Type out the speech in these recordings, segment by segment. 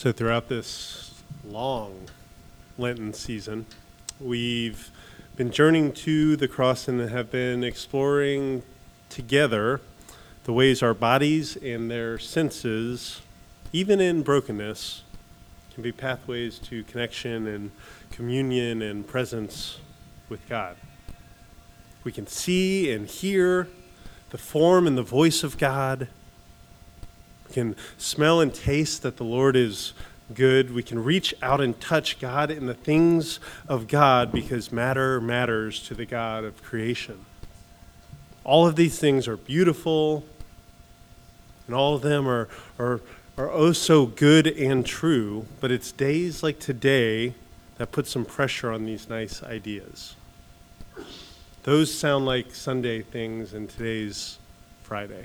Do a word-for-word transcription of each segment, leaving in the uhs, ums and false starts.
So throughout this long Lenten season, we've been journeying to the cross and have been exploring together the ways our bodies and their senses, even in brokenness, can be pathways to connection and communion and presence with God. We can see and hear the form and the voice of God. We can smell and taste that the Lord is good. We can reach out and touch God in the things of God because matter matters to the God of creation. All of these things are beautiful, and all of them are, are, are oh so good and true, but it's days like today that put some pressure on these nice ideas. Those sound like Sunday things, and today's Friday.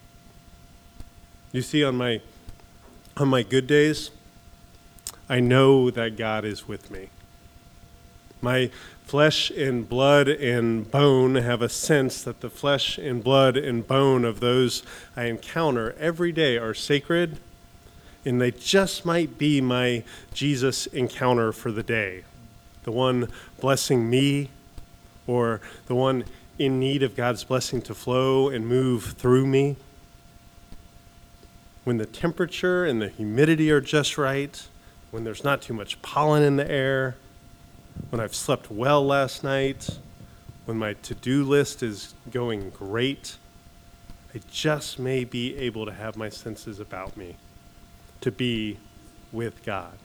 You see, on my on my good days, I know that God is with me. My flesh and blood and bone have a sense that the flesh and blood and bone of those I encounter every day are sacred, and they just might be my Jesus encounter for the day, the one blessing me, or the one in need of God's blessing to flow and move through me. When the temperature and the humidity are just right, when there's not too much pollen in the air, when I've slept well last night, when my to-do list is going great, I just may be able to have my senses about me, to be with God.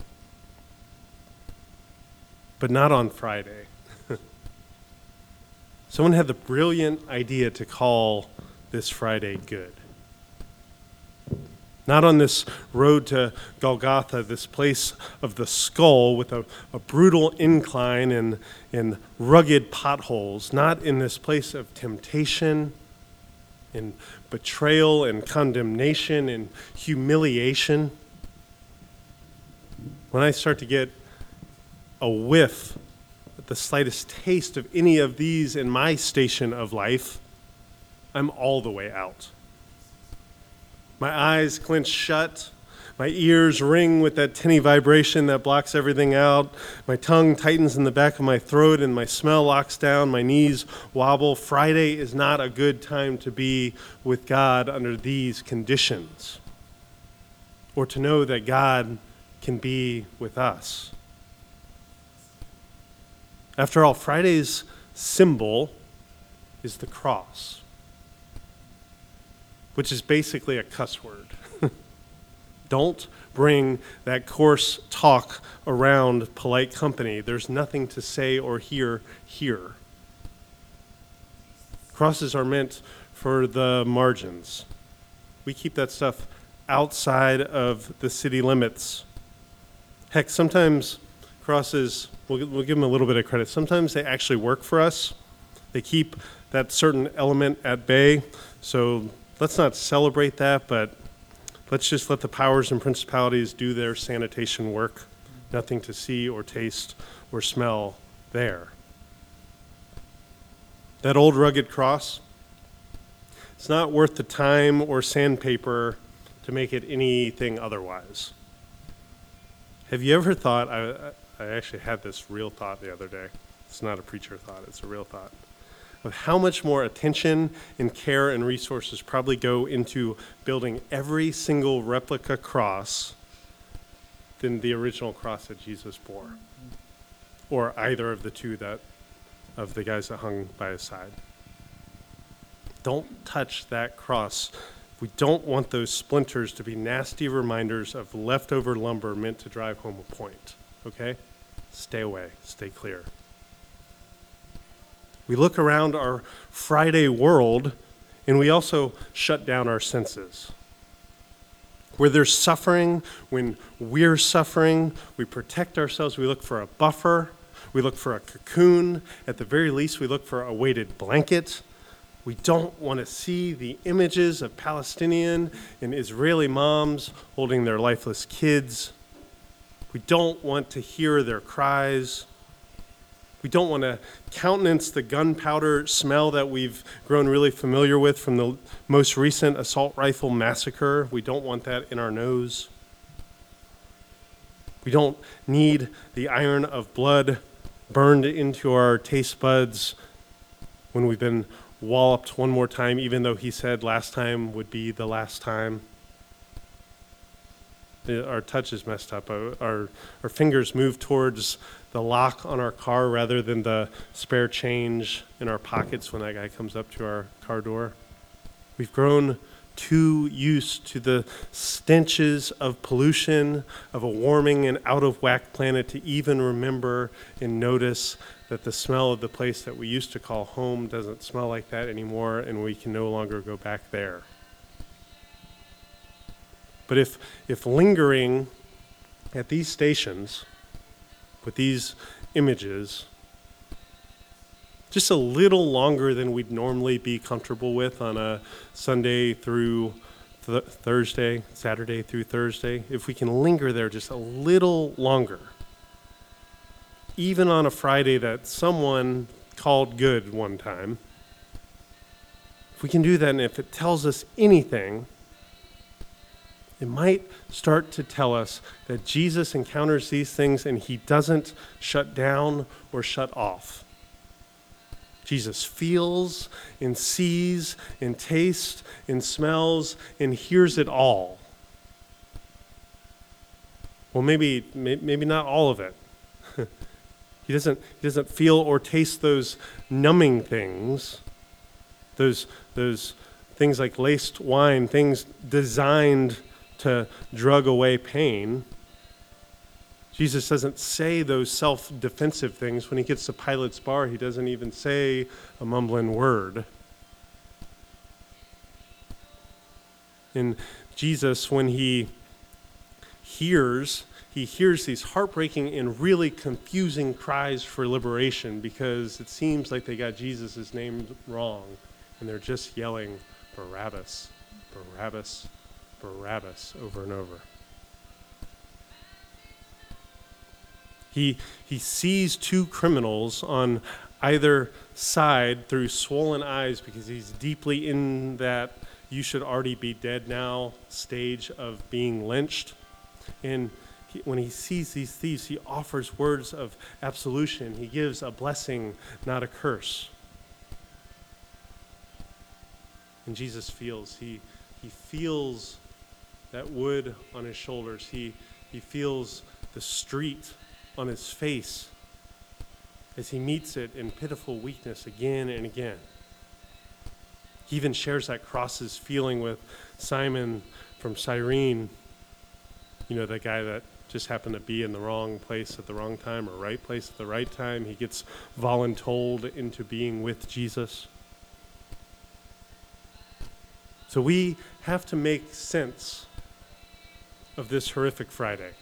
But not on Friday. Someone had the brilliant idea to call this Friday good. Not on this road to Golgotha, this place of the skull with a, a brutal incline and, and rugged potholes. Not in this place of temptation and betrayal and condemnation and humiliation. When I start to get a whiff, the slightest taste of any of these in my station of life, I'm all the way out. My eyes clench shut. My ears ring with that tinny vibration that blocks everything out. My tongue tightens in the back of my throat and my smell locks down. My knees wobble. Friday is not a good time to be with God under these conditions, or to know that God can be with us. After all, Friday's symbol is the cross, which is basically a cuss word. Don't bring that coarse talk around polite company. There's nothing to say or hear here. Crosses are meant for the margins. We keep that stuff outside of the city limits. Heck, sometimes crosses, we'll, we'll give them a little bit of credit. Sometimes they actually work for us. They keep that certain element at bay. So let's not celebrate that, but let's just let the powers and principalities do their sanitation work. Nothing to see or taste or smell there. That old rugged cross, it's not worth the time or sandpaper to make it anything otherwise. Have you ever thought, I, I actually had this real thought the other day. It's not a preacher thought, it's a real thought. Of how much more attention and care and resources probably go into building every single replica cross than the original cross that Jesus bore, or either of the two that of the guys that hung by his side. Don't touch that cross. We don't want those splinters to be nasty reminders of leftover lumber meant to drive home a point, okay? Stay away, stay clear. We look around our Friday world, and we also shut down our senses. Where there's suffering, when we're suffering, we protect ourselves. We look for a buffer. We look for a cocoon. At the very least, we look for a weighted blanket. We don't want to see the images of Palestinian and Israeli moms holding their lifeless kids. We don't want to hear their cries. We don't want to countenance the gunpowder smell that we've grown really familiar with from the most recent assault rifle massacre. We don't want that in our nose. We don't need the iron of blood burned into our taste buds when we've been walloped one more time, even though he said last time would be the last time. Our touch is messed up. Our, our, our fingers move towards the lock on our car rather than the spare change in our pockets when that guy comes up to our car door. We've grown too used to the stenches of pollution, of a warming and out-of-whack planet to even remember and notice that the smell of the place that we used to call home doesn't smell like that anymore, and we can no longer go back there. But if if lingering at these stations with these images just a little longer than we'd normally be comfortable with on a Sunday through th- Thursday, Saturday through Thursday, if we can linger there just a little longer, even on a Friday that someone called good one time, if we can do that, and if it tells us anything, it might start to tell us that Jesus encounters these things and he doesn't shut down or shut off. Jesus feels and sees and tastes and smells and hears it all. Well, maybe maybe not all of it. He doesn't he doesn't feel or taste those numbing things, those those things like laced wine, things designed to drug away pain. Jesus doesn't say those self-defensive things. When he gets to Pilate's bar, he doesn't even say a mumbling word. And Jesus, when he hears, he hears these heartbreaking and really confusing cries for liberation because it seems like they got Jesus' name wrong, and they're just yelling, Barabbas, Barabbas, Barabbas over and over. He he sees two criminals on either side through swollen eyes because he's deeply in that you should already be dead now stage of being lynched. And he, when he sees these thieves, he offers words of absolution. He gives a blessing, not a curse. And Jesus feels, he he feels that wood on his shoulders. He he feels the street on his face as he meets it in pitiful weakness again and again. He even shares that cross's feeling with Simon from Cyrene, you know, that guy that just happened to be in the wrong place at the wrong time or right place at the right time. He gets voluntold into being with Jesus. So we have to make sense of this horrific Friday.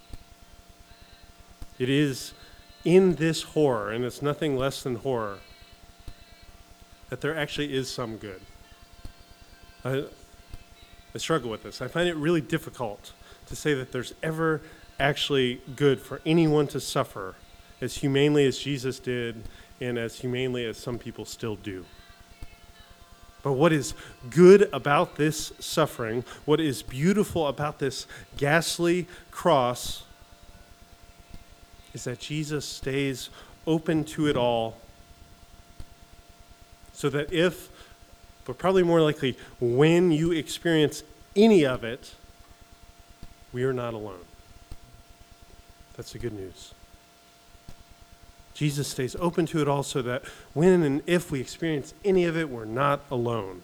It is in this horror, and it's nothing less than horror, that there actually is some good. I, I struggle with this. I find it really difficult to say that there's ever actually good for anyone to suffer as humanely as Jesus did and as humanely as some people still do. But what is good about this suffering, what is beautiful about this ghastly cross, is that Jesus stays open to it all so that if, but probably more likely when you experience any of it, we are not alone. That's the good news. Jesus stays open to it all so that when and if we experience any of it, we're not alone.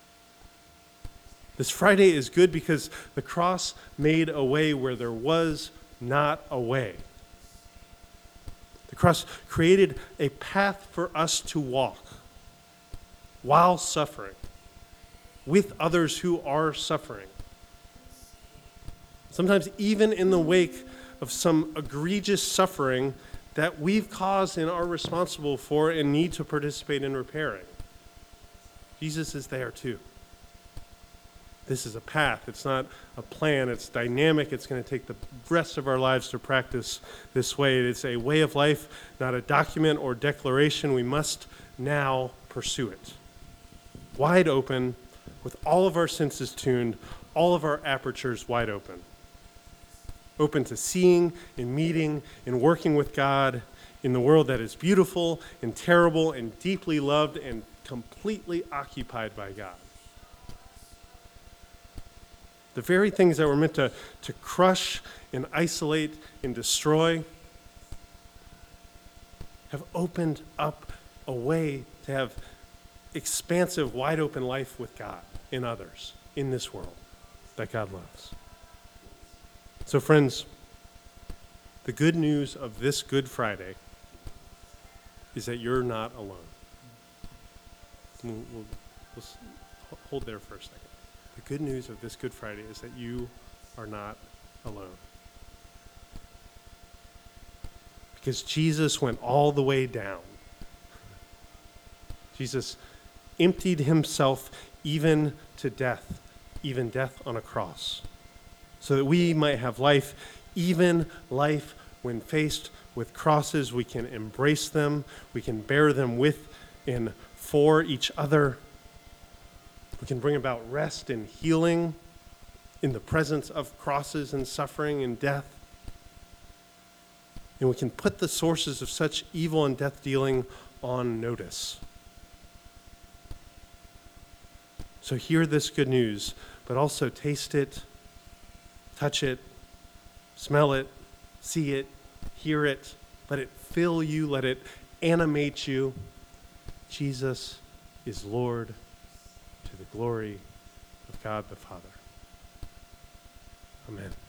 This Friday is good because the cross made a way where there was not a way. The cross created a path for us to walk while suffering, with others who are suffering. Sometimes even in the wake of some egregious suffering that we've caused and are responsible for and need to participate in repairing. Jesus is there too. This is a path. It's not a plan. It's dynamic. It's going to take the rest of our lives to practice this way. It's a way of life, not a document or declaration. We must now pursue it. Wide open, with all of our senses tuned, all of our apertures wide open. open to seeing and meeting and working with God in the world that is beautiful and terrible and deeply loved and completely occupied by God. The very things that were meant to, to crush and isolate and destroy have opened up a way to have expansive, wide open life with God and others in this world that God loves. So friends, the good news of this Good Friday is that you're not alone. We'll, we'll, we'll hold there for a second. The good news of this Good Friday is that you are not alone. Because Jesus went all the way down. Jesus emptied himself even to death, even death on a cross, so that we might have life, even life when faced with crosses. We can embrace them, we can bear them with and for each other. We can bring about rest and healing in the presence of crosses and suffering and death. And we can put the sources of such evil and death dealing on notice. So hear this good news, but also taste it, touch it, smell it, see it, hear it. Let it fill you, let it animate you. Jesus is Lord, to the glory of God the Father. Amen.